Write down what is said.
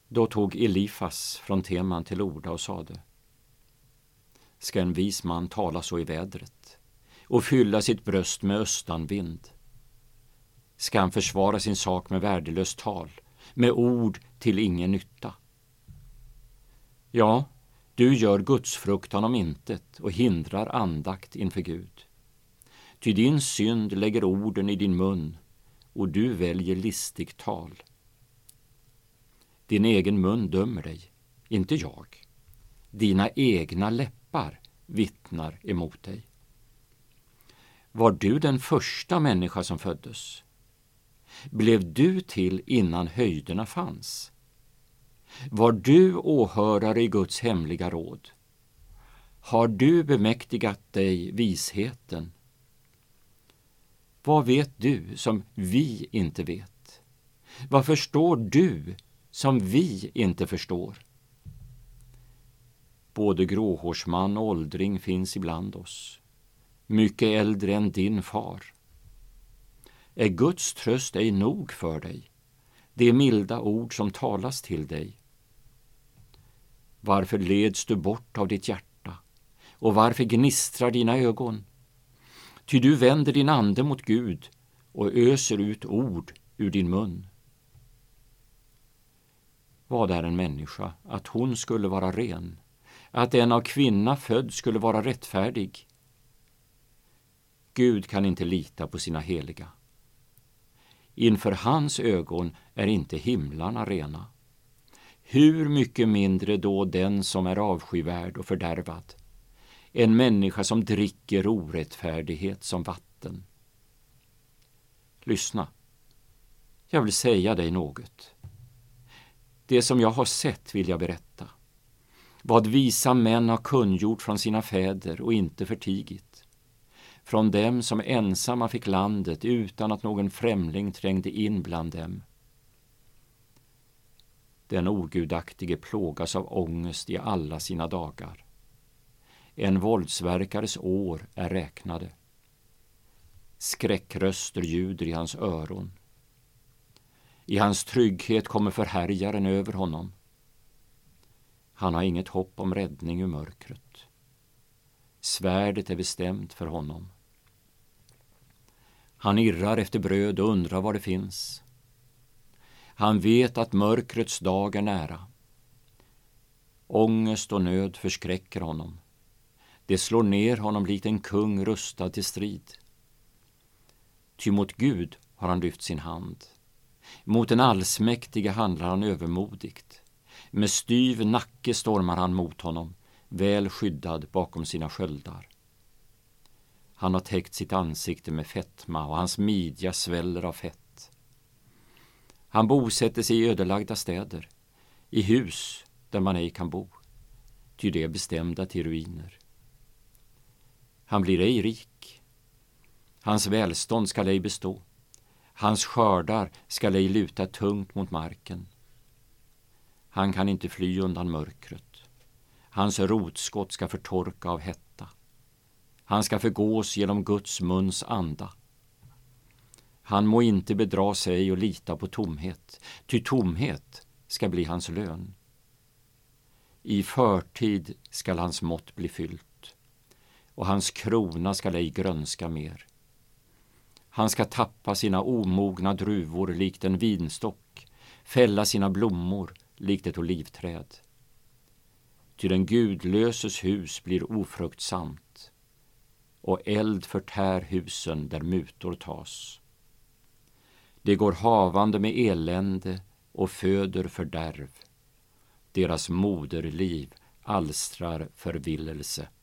Då tog Elifas från Teman till orda och sade: Ska en vis man tala så i vädret och fylla sitt bröst med östanvind? Ska han försvara sin sak med värdelöst tal, med ord till ingen nytta? Ja, du gör gudsfruktan om intet och hindrar andakt inför Gud. Ty din synd lägger orden i din mun och du väljer listigt tal. Din egen mun dömer dig, inte jag. Dina egna läppar vittnar emot dig. Var du den första människa som föddes? Blev du till innan höjderna fanns? Var du åhörare i Guds hemliga råd? Har du bemäktigat dig visheten? Vad vet du som vi inte vet? Vad förstår du som vi inte förstår? Både gråhårsman och åldring finns ibland oss, mycket äldre än din far. Är Guds tröst ej nog för dig, det milda ord som talas till dig? Varför leds du bort av ditt hjärta, och varför gnistrar dina ögon? Ty du vänder din ande mot Gud och öser ut ord ur din mun. Vad är en människa, att hon skulle vara ren, att en av kvinna född skulle vara rättfärdig? Gud kan inte lita på sina heliga. Inför hans ögon är inte himlarna rena. Hur mycket mindre då den som är avskyvärd och fördärvad, en människa som dricker orättfärdighet som vatten. Lyssna, jag vill säga dig något. Det som jag har sett vill jag berätta. Vad visa män har kungjort från sina fäder och inte förtigit. Från dem som ensamma fick landet utan att någon främling trängde in bland dem. Den ogudaktige plågas av ångest i alla sina dagar. En våldsverkares år är räknade. Skräckröster ljuder i hans öron. I hans trygghet kommer förhärjaren över honom. Han har inget hopp om räddning ur mörkret. Svärdet är bestämt för honom. Han irrar efter bröd och undrar var det finns. Han vet att mörkrets dag är nära. Ångest och nöd förskräcker honom. Det slår ner honom likt en kung rustad till strid. Ty mot Gud har han lyft sin hand. Mot den allsmäktige handlar han övermodigt. Med styv nacke stormar han mot honom, väl skyddad bakom sina sköldar. Han har täckt sitt ansikte med fetma och hans midja sväller av fett. Han bosätter sig i ödelagda städer, i hus där man ej kan bo, ty det är bestämda till ruiner. Han blir ej rik. Hans välstånd skall ej bestå. Hans skördar skall ej luta tungt mot marken. Han kan inte fly undan mörkret. Hans rotskott ska förtorka av hetta. Han ska förgås genom Guds muns anda. Han må inte bedra sig och lita på tomhet, ty tomhet ska bli hans lön. I förtid skall hans mått bli fyllt, och hans krona skall ej grönska mer. Han ska tappa sina omogna druvor likt en vinstock, fälla sina blommor likt ett olivträd. Ty den gudlöses hus blir ofruktsamt, och eld förtär husen där mutor tas. Det går havande med elände och föder fördärv. Deras moderliv alstrar förvillelse.